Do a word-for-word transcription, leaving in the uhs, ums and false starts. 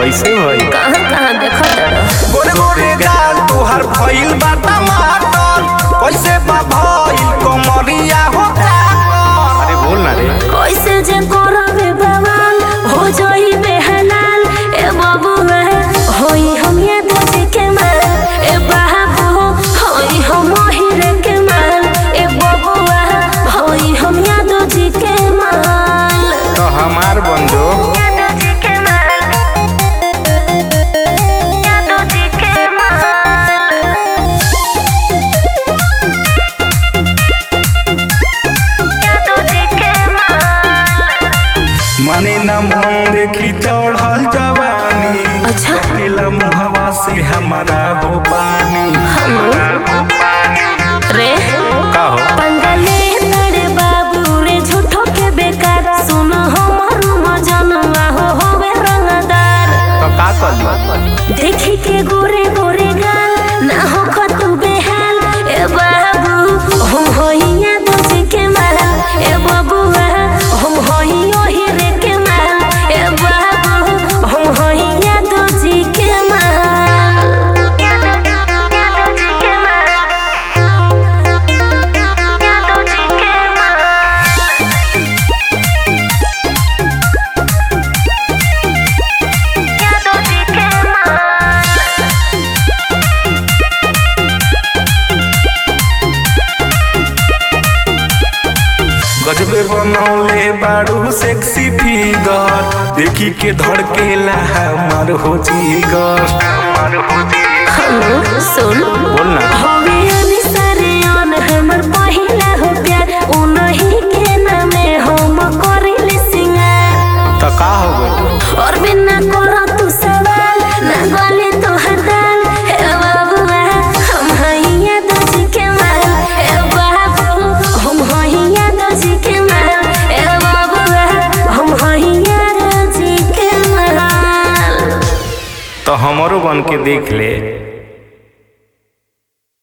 कैसे भाई कहां कहां देखो तोरा गोरे गोरे गाल तुहार भइल बा टमाटर कैसे बा भइल कमरिया हो जाकर। अरे बोल ना रे कैसे जे करबे बवाल हो जाई बेहलाल ए बाबूआ होई हम ये दोजी के माल ए बाबू होई हम हीरे के माल ए बाबूआ होई हम ये दोजी के माल तो हमार बंधु ये दोजी के माल ये दोजी के माल ये दोजी के माल मने न मन देखी चढ़ल जवानी अच्छा अकेला मुहवा से हमारा हो पानी रे का हो पंगले तड़े बाबू रे झूठो के बेकार सुनो हमर मजनुआ हो होवे रंगदार तो का कर देखी के गोरे गोरे गाल ना हो खतु बेहाल ए बाबू हम होइया दोजी के माल ए बाबूआ हम होइयो हीरे के माल ए बाबू हम होइया दोजी के माल या दोजी के माल या दोजी के माल या दोजी के माल गजबे बनौले बारू सेक्सी फिगर देखी के धड़केला हमार हो जीगर हमार हो जीगर हेलो सुन बोल ना हवे अनिसारे अन हमर पहिला हो प्यार उनही के नामे हम करिले सिंगार तो का हो गइल और बिना करो तू सवाल ना गले तो हदाल हे बाबूआ हम हइया दोजी के माल हे बाबू हम हइया दोजी के माल हे बाबूआ हम हइया दोजी के माल तो हमरो बन के देख ले।